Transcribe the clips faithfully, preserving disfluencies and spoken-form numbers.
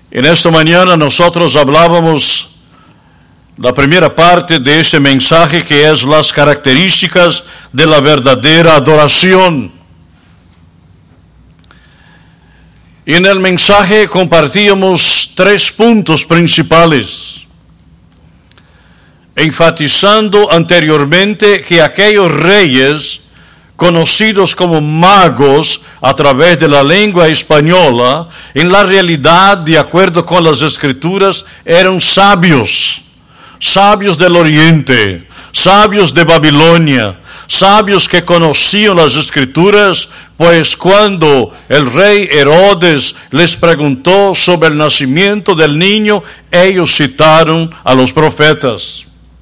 En esta mañana nosotros hablábamos la primera parte de este mensaje, que es las características de la verdadera adoración. Y en el mensaje compartíamos tres puntos principales, enfatizando anteriormente que aquellos reyes conocidos como magos a través de la lengua española, en la realidad, de acuerdo con las Escrituras, eran sabios, sabios del Oriente, sabios de Babilonia, sabios que conocían las Escrituras, pues cuando el rey Herodes les preguntó sobre el nacimiento del niño, ellos citaron a los profetas.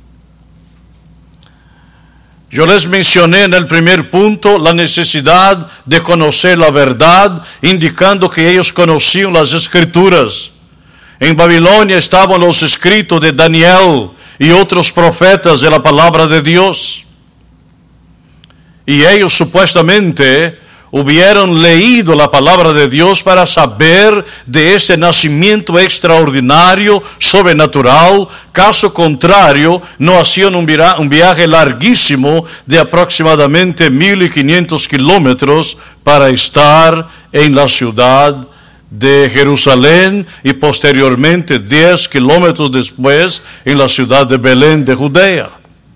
Yo les mencioné en el primer punto la necesidad de conocer la verdad, indicando que ellos conocían las Escrituras. En Babilonia estaban los escritos de Daniel y otros profetas de la palabra de Dios. Y ellos supuestamente hubieran leído la palabra de Dios para saber de ese nacimiento extraordinario, sobrenatural. Caso contrario, no hacían un, vira- un viaje larguísimo de aproximadamente mil quinientos kilómetros para estar en la ciudad de Jerusalén y posteriormente diez kilómetros después en la ciudad de Belén de Judea.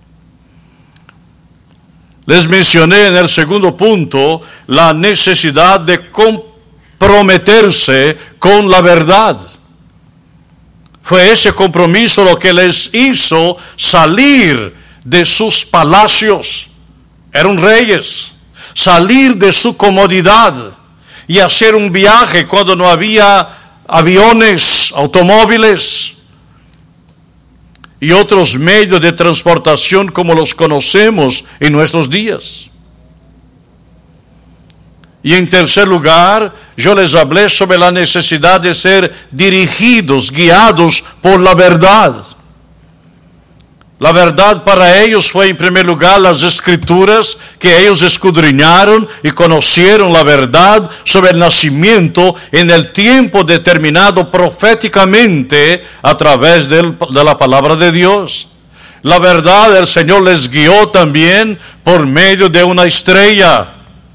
Les mencioné en el segundo punto la necesidad de comprometerse con la verdad. Fue ese compromiso lo que les hizo salir de sus palacios. Eran reyes. Salir de su comodidad y hacer un viaje cuando no había aviones, automóviles y otros medios de transportación como los conocemos en nuestros días. Y en tercer lugar, yo les hablé sobre la necesidad de ser dirigidos, guiados por la verdad. La verdad para ellos fue en primer lugar las Escrituras, que ellos escudriñaron y conocieron la verdad sobre el nacimiento en el tiempo determinado proféticamente a través de la palabra de Dios. La verdad el Señor les guió también por medio de una estrella.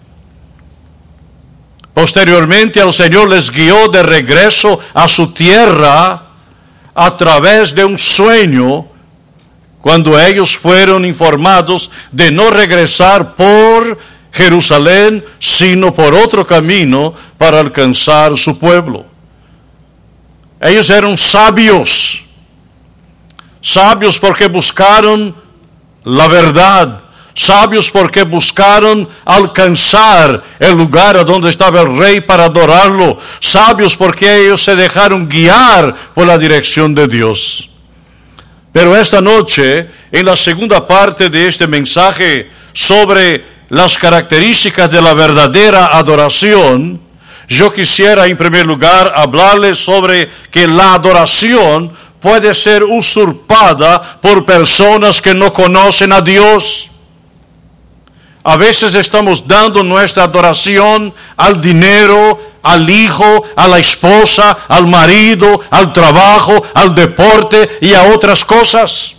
Posteriormente el Señor les guió de regreso a su tierra a través de un sueño, cuando ellos fueron informados de no regresar por Jerusalén, sino por otro camino para alcanzar su pueblo. Ellos eran sabios, sabios porque buscaron la verdad, sabios porque buscaron alcanzar el lugar a donde estaba el rey para adorarlo, sabios porque ellos se dejaron guiar por la dirección de Dios. Pero esta noche, en la segunda parte de este mensaje sobre las características de la verdadera adoración, yo quisiera en primer lugar hablarles sobre que la adoración puede ser usurpada por personas que no conocen a Dios. A veces estamos dando nuestra adoración al dinero, al hijo, a la esposa, al marido, al trabajo, al deporte y a otras cosas.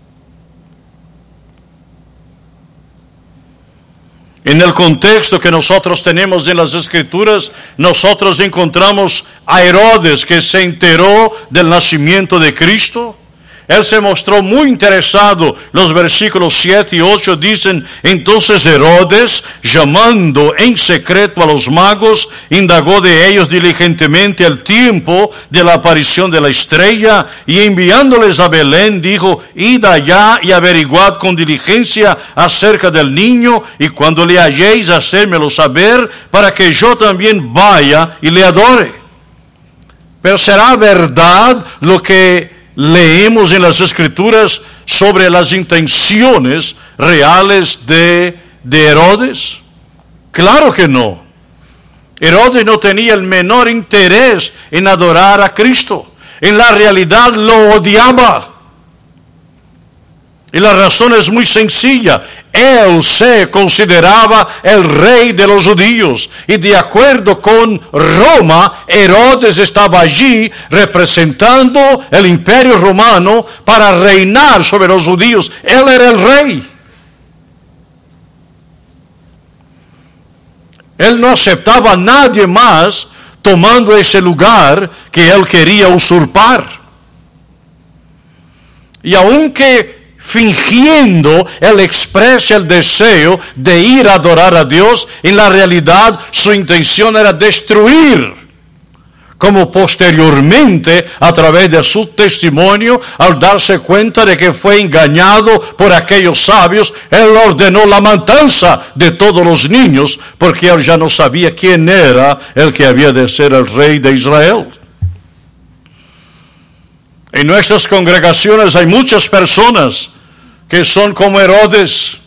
En el contexto que nosotros tenemos en las Escrituras, nosotros encontramos a Herodes, que se enteró del nacimiento de Cristo. Él se mostró muy interesado. Los versículos siete y ocho dicen: entonces Herodes, llamando en secreto a los magos, indagó de ellos diligentemente el tiempo de la aparición de la estrella, y enviándoles a Belén, dijo: id allá y averiguad con diligencia acerca del niño, y cuando le halléis, hacérmelo saber, para que yo también vaya y le adore. Pero ¿será verdad lo que leemos en las Escrituras sobre las intenciones reales de, de Herodes? Claro que no. Herodes no tenía el menor interés en adorar a Cristo. En la realidad lo odiaba. Y la razón es muy sencilla. Él se consideraba el rey de los judíos. Y de acuerdo con Roma, Herodes estaba allí representando el imperio romano para reinar sobre los judíos. Él era el rey. Él no aceptaba a nadie más tomando ese lugar que él quería usurpar. Y aunque fingiendo, él expresa el deseo de ir a adorar a Dios, en la realidad su intención era destruir, como posteriormente, a través de su testimonio, al darse cuenta de que fue engañado por aquellos sabios, él ordenó la matanza de todos los niños, porque él ya no sabía quién era el que había de ser el rey de Israel. En nuestras congregaciones hay muchas personas que son como Herodes.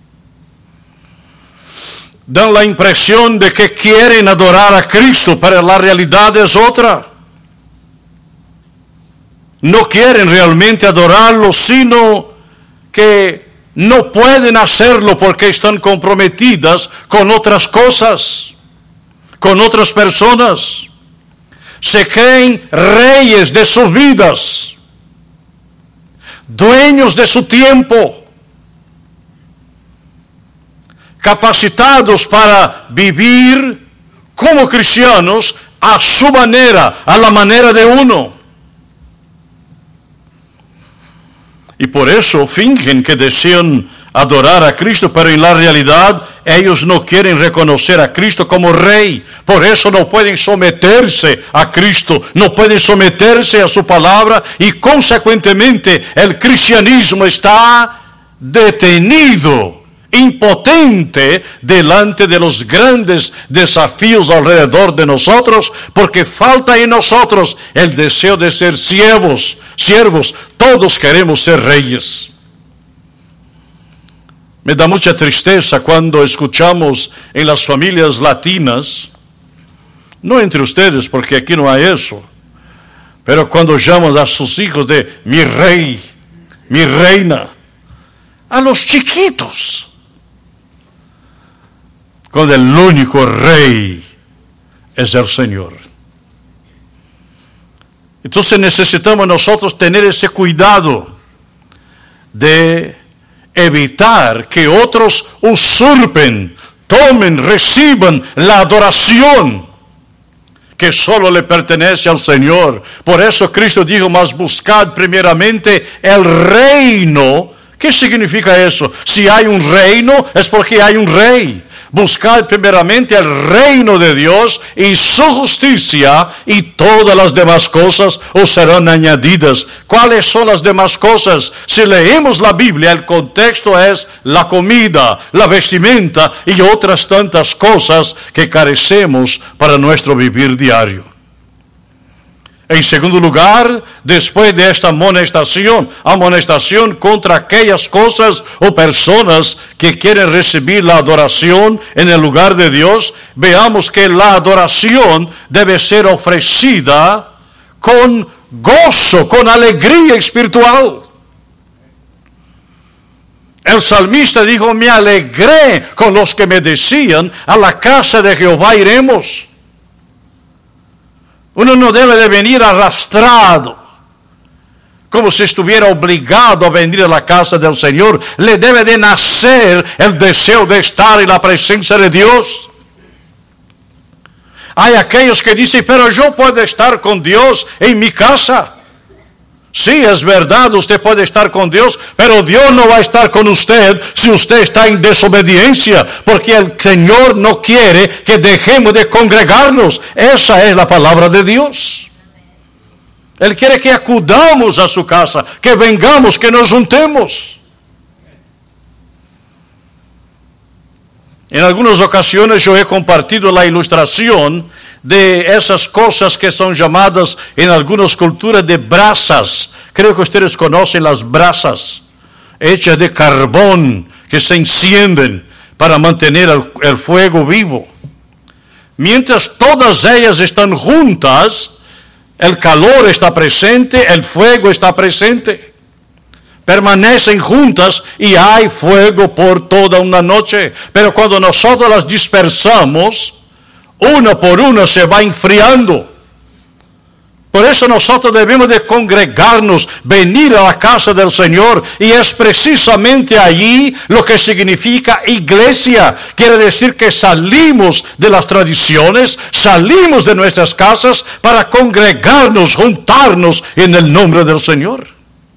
Dan la impresión de que quieren adorar a Cristo, pero la realidad es otra. No quieren realmente adorarlo, sino que no pueden hacerlo porque están comprometidas con otras cosas, con otras personas. Se creen reyes de sus vidas, dueños de su tiempo, capacitados para vivir como cristianos a su manera, a la manera de uno. Y por eso fingen que desean adorar a Cristo, pero en la realidad ellos no quieren reconocer a Cristo como Rey. Por eso no pueden someterse a Cristo, no pueden someterse a su palabra y consecuentemente el cristianismo está detenido, impotente delante de los grandes desafíos alrededor de nosotros, porque falta en nosotros el deseo de ser siervos, siervos. Todos queremos ser reyes. Me da mucha tristeza cuando escuchamos en las familias latinas, no entre ustedes porque aquí no hay eso, pero cuando llaman a sus hijos de mi rey, mi reina, a los chiquitos, cuando el único rey es el Señor. Entonces necesitamos nosotros tener ese cuidado de evitar que otros usurpen, tomen, reciban la adoración que solo le pertenece al Señor. Por eso Cristo dijo, mas buscad primeramente el reino. ¿Qué significa eso? Si hay un reino, es porque hay un rey. Buscad primeramente el reino de Dios y su justicia, y todas las demás cosas os serán añadidas. ¿Cuáles son las demás cosas? Si leemos la Biblia, el contexto es la comida, la vestimenta y otras tantas cosas que carecemos para nuestro vivir diario. En segundo lugar, después de esta amonestación, amonestación contra aquellas cosas o personas que quieren recibir la adoración en el lugar de Dios, veamos que la adoración debe ser ofrecida con gozo, con alegría espiritual. El salmista dijo, me alegré con los que me decían, a la casa de Jehová iremos. Uno no debe de venir arrastrado, como si estuviera obligado a venir a la casa del Señor. Le debe de nacer el deseo de estar en la presencia de Dios. Hay aquellos que dicen, pero yo puedo estar con Dios en mi casa. Sí, es verdad, usted puede estar con Dios, pero Dios no va a estar con usted si usted está en desobediencia, porque el Señor no quiere que dejemos de congregarnos. Esa es la palabra de Dios. Él quiere que acudamos a su casa, que vengamos, que nos juntemos. En algunas ocasiones yo he compartido la ilustración de esas cosas que son llamadas en algunas culturas de brasas. Creo que ustedes conocen las brasas, hechas de carbón, que se encienden para mantener el, el fuego vivo. Mientras todas ellas están juntas, el calor está presente, el fuego está presente. permanecen juntas y hay fuego por toda una noche. Pero cuando nosotros las dispersamos, una por una se va enfriando. Por eso nosotros debemos de congregarnos, venir a la casa del Señor, y es precisamente allí lo que significa iglesia. Quiere decir que salimos de las tradiciones, salimos de nuestras casas para congregarnos, juntarnos en el nombre del Señor.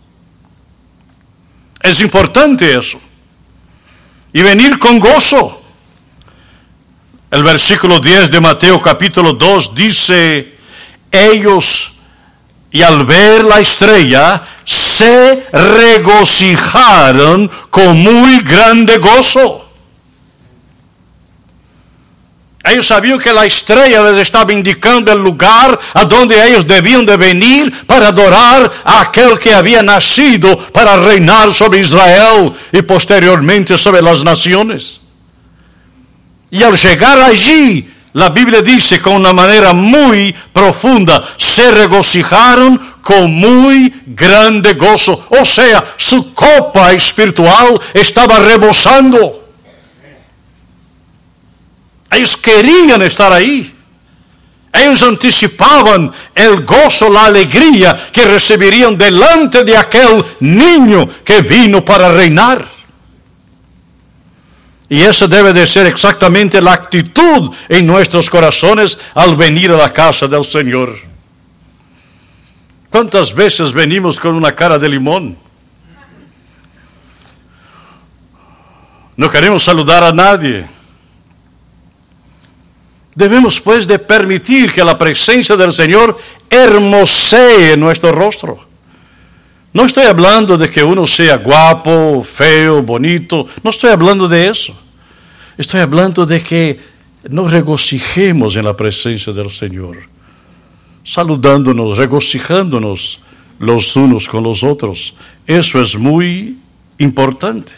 Es importante eso. Y venir con gozo. El versículo diez de Mateo capítulo dos dice: ellos, y al ver la estrella, se regocijaron con muy grande gozo. Ellos sabían que la estrella les estaba indicando el lugar a donde ellos debían de venir para adorar a aquel que había nacido para reinar sobre Israel y posteriormente sobre las naciones. Y al llegar allí, la Biblia dice con una manera muy profunda: se regocijaron con muy grande gozo. O sea, su copa espiritual estaba rebosando. Ellos querían estar ahí. Ellos anticipaban el gozo, la alegría que recibirían delante de aquel niño que vino para reinar. Y esa debe de ser exactamente la actitud en nuestros corazones al venir a la casa del Señor. ¿Cuántas veces venimos con una cara de limón? No queremos saludar a nadie. Debemos pues de permitir que la presencia del Señor hermosee nuestro rostro. No estoy hablando de que uno sea guapo, feo, bonito. No estoy hablando de eso. Estoy hablando de que nos regocijemos en la presencia del Señor, saludándonos, regocijándonos los unos con los otros. Eso es muy importante.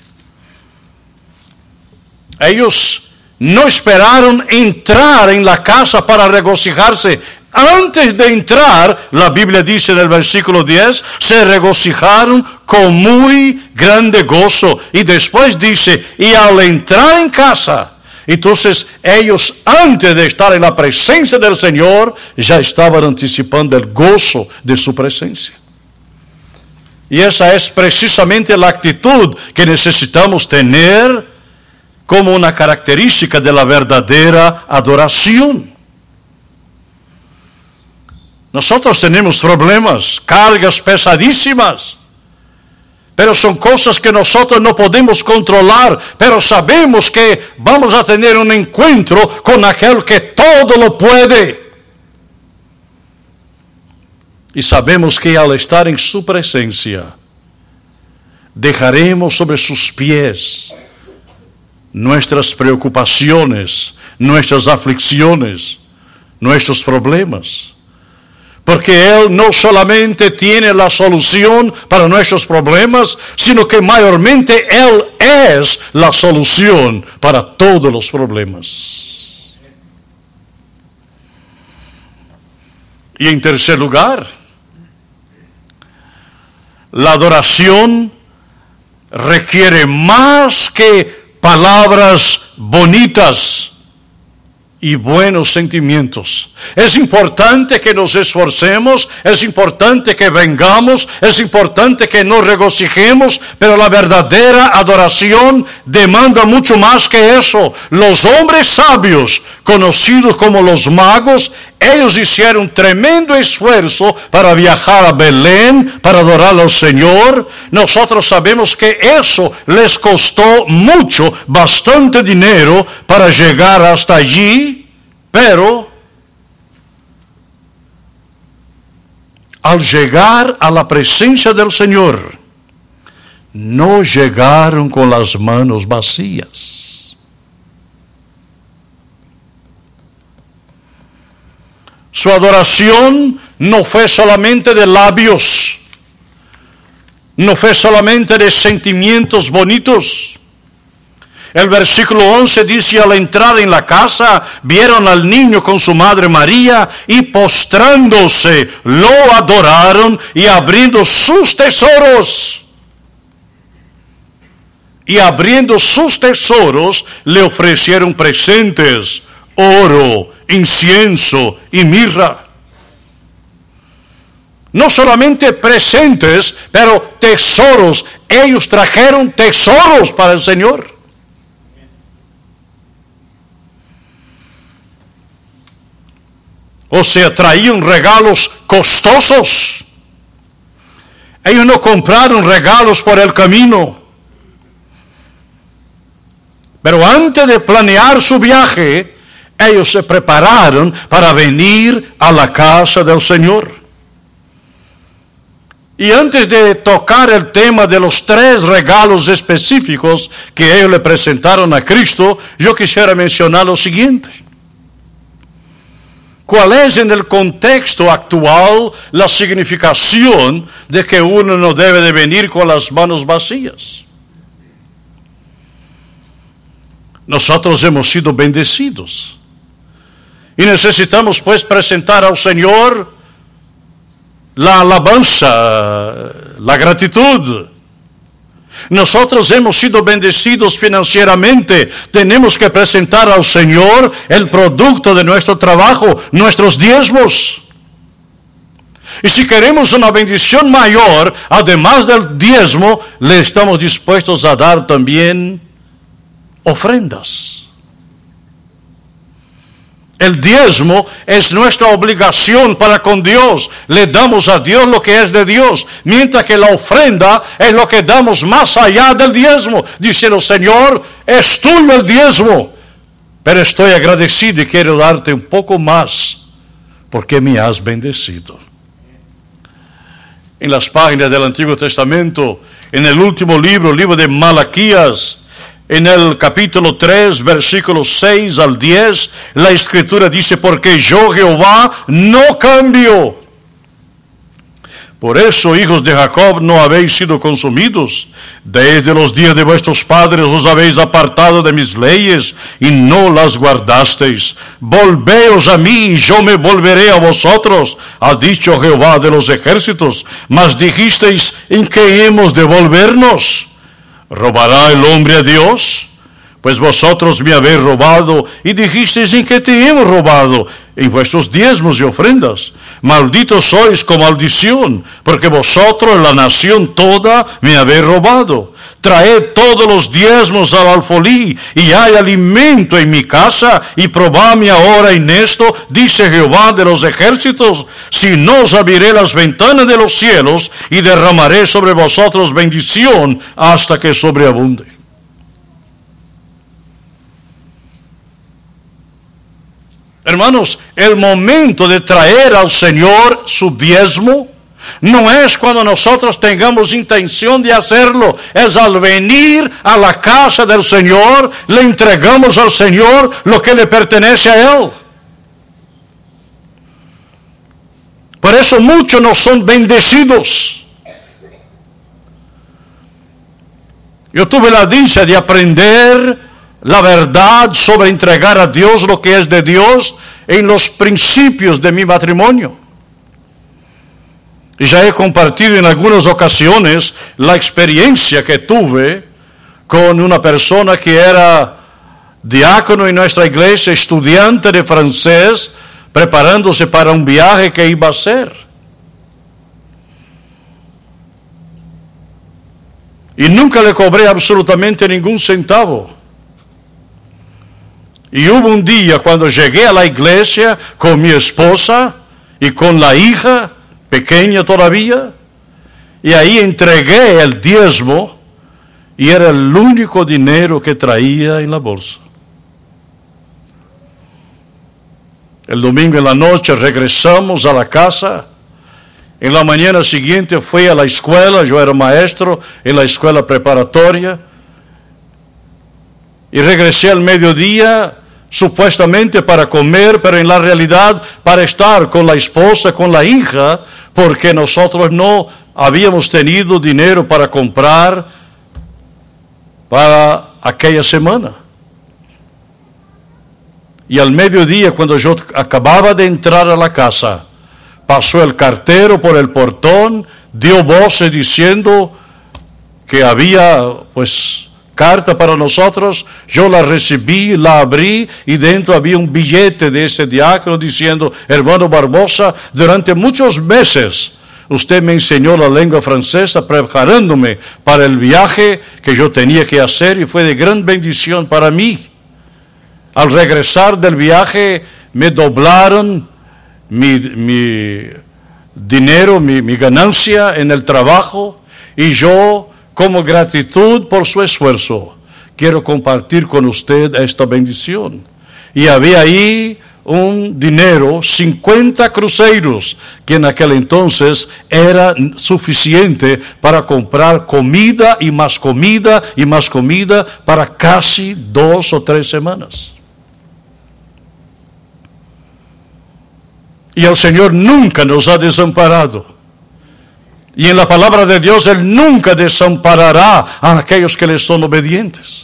Ellos no esperaron entrar en la casa para regocijarse. Antes de entrar, la Biblia dice en el versículo diez, se regocijaron con muy grande gozo. Y después dice, y al entrar en casa, entonces ellos, antes de estar en la presencia del Señor, ya estaban anticipando el gozo de su presencia. Y esa es precisamente la actitud que necesitamos tener como una característica de la verdadera adoración. Nosotros tenemos problemas, cargas pesadísimas, pero son cosas que nosotros no podemos controlar, pero sabemos que vamos a tener un encuentro con aquel que todo lo puede. Y sabemos que al estar en su presencia, dejaremos sobre sus pies nuestras preocupaciones, nuestras aflicciones, nuestros problemas. Porque Él no solamente tiene la solución para nuestros problemas, sino que mayormente Él es la solución para todos los problemas. Y en tercer lugar, la adoración requiere más que palabras bonitas y buenos sentimientos. Es importante que nos esforcemos, es importante que vengamos, es importante que nos regocijemos, pero la verdadera adoración demanda mucho más que eso. Los hombres sabios, conocidos como los magos, ellos hicieron un tremendo esfuerzo para viajar a Belén, para adorar al Señor. Nosotros sabemos que eso les costó mucho, bastante dinero para llegar hasta allí, pero al llegar a la presencia del Señor, no llegaron con las manos vacías. Su adoración no fue solamente de labios, no fue solamente de sentimientos bonitos. El versículo once dice, al entrar en la casa, vieron al niño con su madre María y postrándose, lo adoraron y abriendo sus tesoros. y abriendo sus tesoros le ofrecieron presentes, oro, incienso y mirra. No solamente presentes, pero tesoros. Ellos trajeron tesoros para el Señor. O sea, traían regalos costosos. Ellos no compraron regalos por el camino. Pero antes de planear su viaje, ellos se prepararon para venir a la casa del Señor. Y antes de tocar el tema de los tres regalos específicos que ellos le presentaron a Cristo, yo quisiera mencionar lo siguiente. ¿Cuál es en el contexto actual la significación de que uno no debe de venir con las manos vacías? Nosotros hemos sido bendecidos. Y necesitamos pues presentar al Señor la alabanza, la gratitud. Nosotros hemos sido bendecidos financieramente. Tenemos que presentar al Señor el producto de nuestro trabajo, nuestros diezmos. Y si queremos una bendición mayor, además del diezmo, le estamos dispuestos a dar también ofrendas. El diezmo es nuestra obligación para con Dios. Le damos a Dios lo que es de Dios, mientras que la ofrenda es lo que damos más allá del diezmo. Diciendo, Señor, es tuyo el diezmo, pero estoy agradecido y quiero darte un poco más, porque me has bendecido. En las páginas del Antiguo Testamento, en el último libro, el libro de Malaquías, en el capítulo tres, versículos seis al diez, la Escritura dice, porque yo Jehová no cambio. Por eso, hijos de Jacob, no habéis sido consumidos. Desde los días de vuestros padres os habéis apartado de mis leyes y no las guardasteis. Volveos a mí y yo me volveré a vosotros, ha dicho Jehová de los ejércitos. Mas dijisteis, ¿en qué hemos de volvernos? ¿Robará el hombre a Dios? Pues vosotros me habéis robado y dijisteis, ¿en qué te hemos robado? En vuestros diezmos y ofrendas. Malditos sois con maldición, porque vosotros, la nación toda, me habéis robado. Traed todos los diezmos al alfolí, y hay alimento en mi casa, y probadme ahora en esto, dice Jehová de los ejércitos, si no os abriré las ventanas de los cielos, y derramaré sobre vosotros bendición, hasta que sobreabunde. Hermanos, el momento de traer al Señor su diezmo no es cuando nosotros tengamos intención de hacerlo, es al venir a la casa del Señor, le entregamos al Señor lo que le pertenece a Él. Por eso muchos no son bendecidos. Yo tuve la dicha de aprender la verdad sobre entregar a Dios lo que es de Dios en los principios de mi matrimonio. Y ya he compartido en algunas ocasiones la experiencia que tuve con una persona que era diácono en nuestra iglesia, estudiante de francés, preparándose para un viaje que iba a hacer. Y nunca le cobré absolutamente ningún centavo. Y hubo un día cuando llegué a la iglesia con mi esposa y con la hija, pequeña todavía, y ahí entregué el diezmo y era el único dinero que traía en la bolsa. El domingo en la noche regresamos a la casa. En la mañana siguiente fui a la escuela, yo era maestro en la escuela preparatoria. Y regresé al mediodía, supuestamente para comer, pero en la realidad para estar con la esposa, con la hija, porque nosotros no habíamos tenido dinero para comprar para aquella semana. Y al mediodía, cuando yo acababa de entrar a la casa, pasó el cartero por el portón, dio voces diciendo que había, pues, carta para nosotros. Yo la recibí, la abrí y dentro había un billete de ese diácono diciendo: hermano Barbosa, durante muchos meses usted me enseñó la lengua francesa preparándome para el viaje que yo tenía que hacer y fue de gran bendición para mí. Al regresar del viaje me doblaron mi, mi dinero, mi, mi ganancia en el trabajo y yo, como gratitud por su esfuerzo, quiero compartir con usted esta bendición. Y había ahí un dinero, cincuenta cruzeiros, que en aquel entonces era suficiente para comprar comida y más comida y más comida para casi dos o tres semanas. Y el Señor nunca nos ha desamparado. Y en la palabra de Dios, Él nunca desamparará a aquellos que le son obedientes.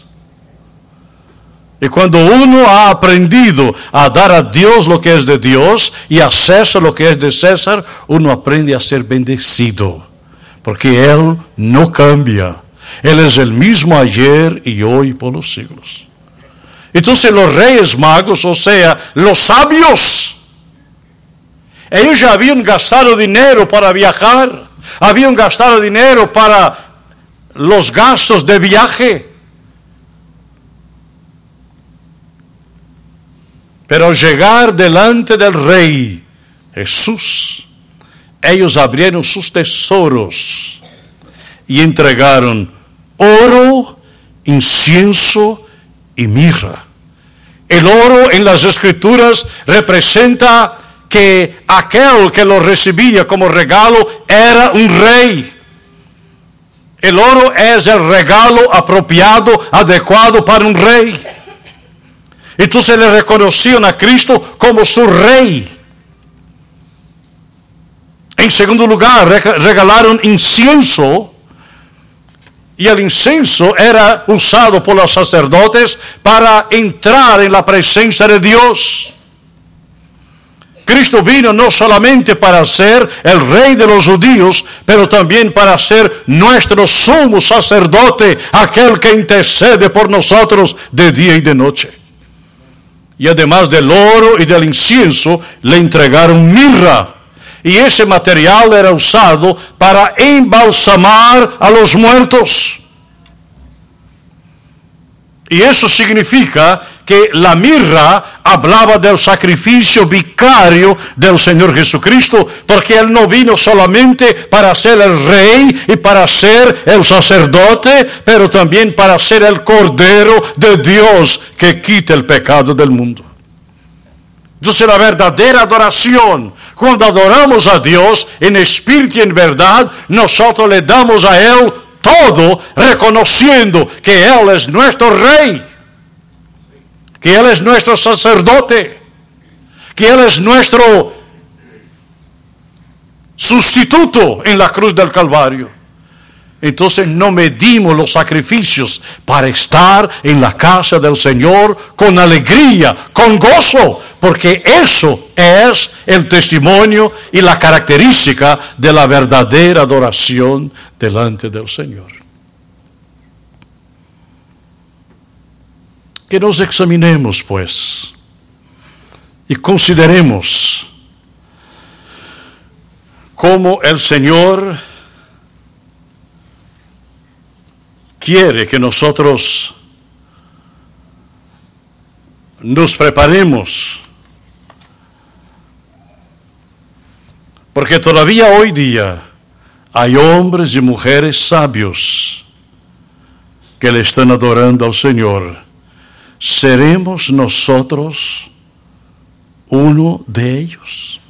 Y cuando uno ha aprendido a dar a Dios lo que es de Dios y a César lo que es de César, uno aprende a ser bendecido. Porque Él no cambia. Él es el mismo ayer y hoy por los siglos. Entonces los reyes magos, o sea, los sabios, ellos ya habían gastado dinero para viajar, habían gastado dinero para los gastos de viaje. Pero al llegar delante del Rey Jesús, ellos abrieron sus tesoros y entregaron oro, incienso y mirra. El oro en las Escrituras representa que aquel que lo recibía como regalo era un rey. El oro es el regalo apropiado, adecuado para un rey. Entonces le reconocían a Cristo como su rey. En segundo lugar, regalaron incienso. Y el incienso era usado por los sacerdotes para entrar en la presencia de Dios. Cristo vino no solamente para ser el rey de los judíos, pero también para ser nuestro sumo sacerdote, aquel que intercede por nosotros de día y de noche. Y además del oro y del incienso, le entregaron mirra. Y ese material era usado para embalsamar a los muertos. Y eso significa que la mirra hablaba del sacrificio vicario del Señor Jesucristo, porque Él no vino solamente para ser el rey y para ser el sacerdote, pero también para ser el Cordero de Dios que quita el pecado del mundo. Entonces la verdadera adoración, cuando adoramos a Dios en espíritu y en verdad, nosotros le damos a Él todo, reconociendo que Él es nuestro rey, que Él es nuestro sacerdote, que Él es nuestro sustituto en la cruz del Calvario. Entonces no medimos los sacrificios para estar en la casa del Señor con alegría, con gozo, porque eso es el testimonio y la característica de la verdadera adoración delante del Señor. Que nos examinemos, pues, y consideremos cómo el Señor quiere que nosotros nos preparemos, porque todavía hoy día hay hombres y mujeres sabios que le están adorando al Señor. ¿Seremos nosotros uno de ellos?